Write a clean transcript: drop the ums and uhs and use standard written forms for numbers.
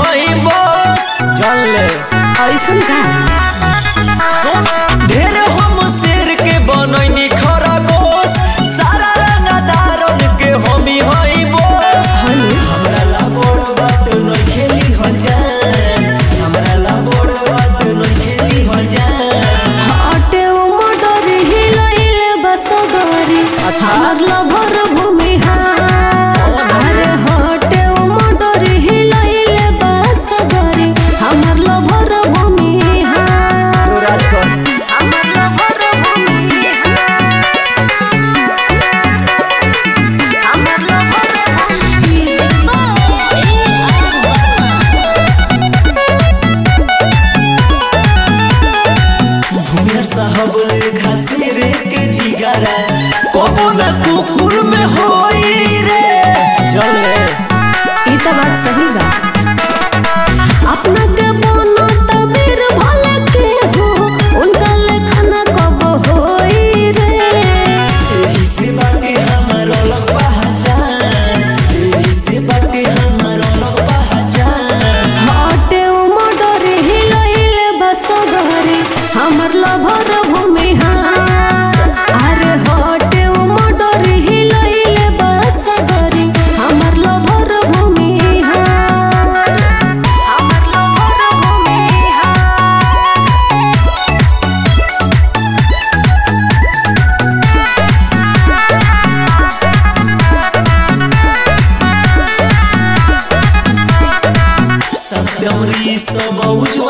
हई बस जान ले ऐसन का ढेर हम शेर के बनैनी खरगोश सारा रंगदारन के हमी हई बस हमरा ला बड़ बात न खेली हल जान हमरा ला बड़ बात न खेली हल जान हटे ओ मडर हिलइले बसगरी हमर लभर भूमि अरे हटे ओ मडर हिलइले बसगरी हमर लभर भूमि हमर लभर भूमि हमर लभर भूमिया साहब लेखा शेरे के जिगरा कबो ना कुकुर में होई रे चल ले ई त बात सही बा अपना के बोनो तबीर भले के हो उनका लेखन कब होई रे एही से बाटे हमर अलग पहचान एही से बाटे हमर अलग पहचान हटे ओ मडर हिलइले बसगरी हमर लभर भूमि अरे हटे ओ मडर हिलइले बसगरी हमर लभर भूमि हमर लभर भूमि सत्यम री सब